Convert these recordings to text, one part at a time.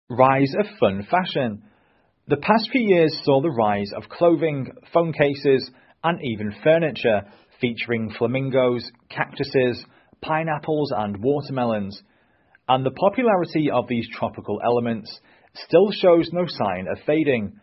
Rise of fun fashion. The past few years saw the rise of clothing, phone cases, and even furniture featuring flamingos, cactuses, pineapples, and watermelons. And the popularity of these tropical elements still shows no sign of fading.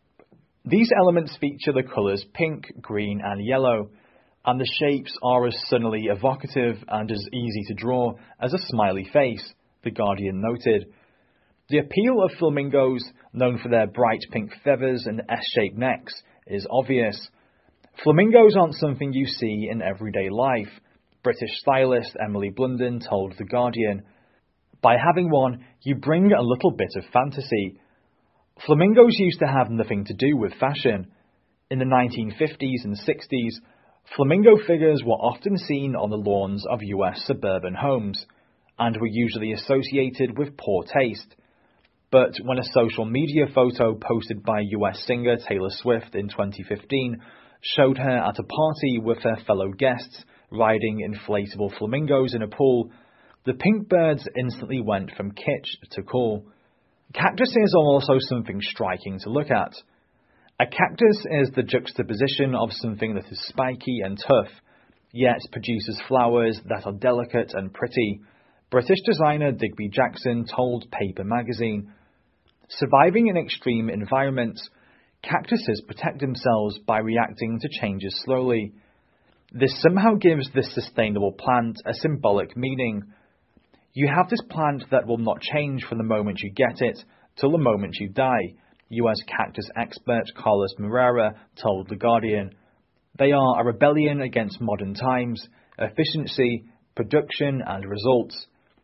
These elements feature the colours pink, green, and yellow, and the shapes are as sunnily evocative and as easy to draw as a smiley face, The Guardian noted. The appeal of flamingos, known for their bright pink feathers and S-shaped necks, is obvious. Flamingos aren't something you see in everyday life, British stylist Emily Blunden told The Guardian. By having one, you bring a little bit of fantasy. Flamingos used to have nothing to do with fashion. In the 1950s and 60s, flamingo figures were often seen on the lawns of US suburban homes, and were usually associated with poor taste. But when a social media photo posted by US singer Taylor Swift in 2015 showed her at a party with her fellow guests riding inflatable flamingos in a pool, the pink birds instantly went from kitsch to cool. Cactuses are also something striking to look at. A cactus is the juxtaposition of something that is spiky and tough, yet produces flowers that are delicate and pretty, British designer Digby Jackson told Paper magazine. Surviving in extreme environments, cactuses protect themselves by reacting to changes slowly. This somehow gives this sustainable plant a symbolic meaning. You have this plant that will not change from the moment you get it till the moment you die, US cactus expert Carlos Moreira told The Guardian. They are a rebellion against modern times, efficiency, production and results.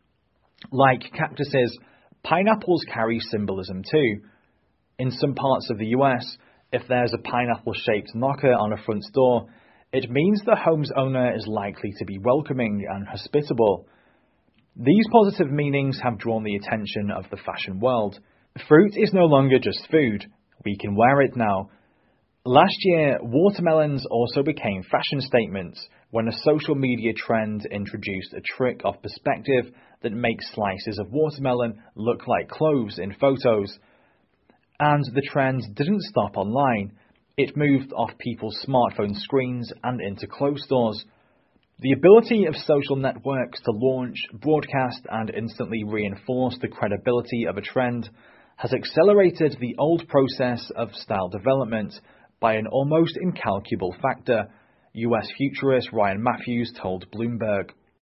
Like cactuses, pineapples carry symbolism too. In some parts of the US, if there's a pineapple-shaped knocker on a front door, it means the home's owner is likely to be welcoming and hospitable. These positive meanings have drawn the attention of the fashion world. Fruit is no longer just food. We can wear it now. Last year, watermelons also became fashion statements when a social media trend introduced a trick of perspective that makes slices of watermelon look like cloves in photos. And the trend didn't stop online. It moved off people's smartphone screens and into clothes stores. The ability of social networks to launch, broadcast, and instantly reinforce the credibility of a trend has accelerated the old process of style development by an almost incalculable factor, US futurist Ryan Matthews told Bloomberg.